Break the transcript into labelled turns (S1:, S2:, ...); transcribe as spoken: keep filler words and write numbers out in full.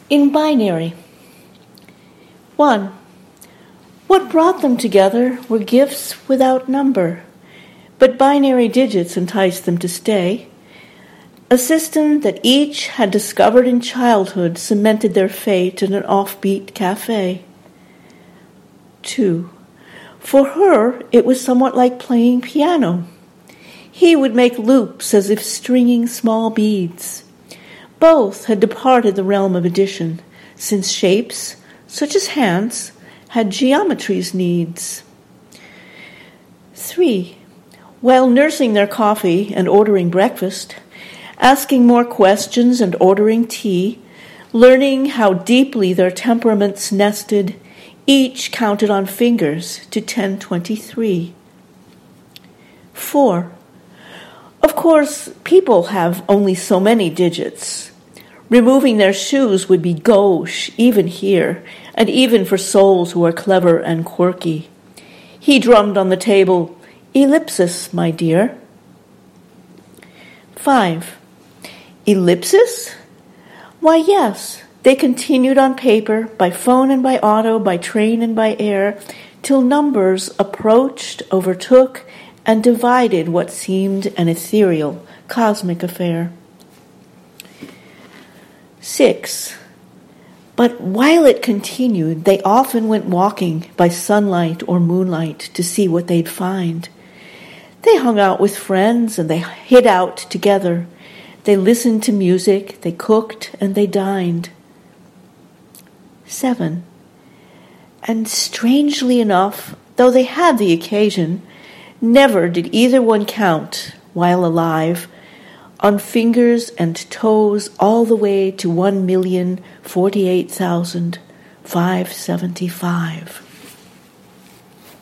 S1: In binary. One. What brought them together were gifts without number, but binary digits enticed them to stay. A system that each had discovered in childhood cemented their fate in an offbeat cafe. Two. For her, it was somewhat like playing piano. He would make loops as if stringing small beads. Both had departed the realm of addition, since shapes, such as hands, had geometry's needs. Three. While nursing their coffee and ordering breakfast, asking more questions and ordering tea, learning how deeply their temperaments nested, each counted on fingers to ten twenty-three. Four. Of course, people have only so many digits. Removing their shoes would be gauche, even here, and even for souls who are clever and quirky. He drummed on the table, "Ellipsis, my dear." Five. Ellipsis? Why, yes, they continued on paper, by phone and by auto, by train and by air, till numbers approached, overtook, and divided what seemed an ethereal, cosmic affair. Six. But while it continued, they often went walking by sunlight or moonlight to see what they'd find. They hung out with friends and they hid out together. They listened to music, they cooked, and they dined. Seven. And strangely enough, though they had the occasion, never did either one count, while alive, on fingers and toes all the way to one million forty-eight thousand five hundred seventy-five.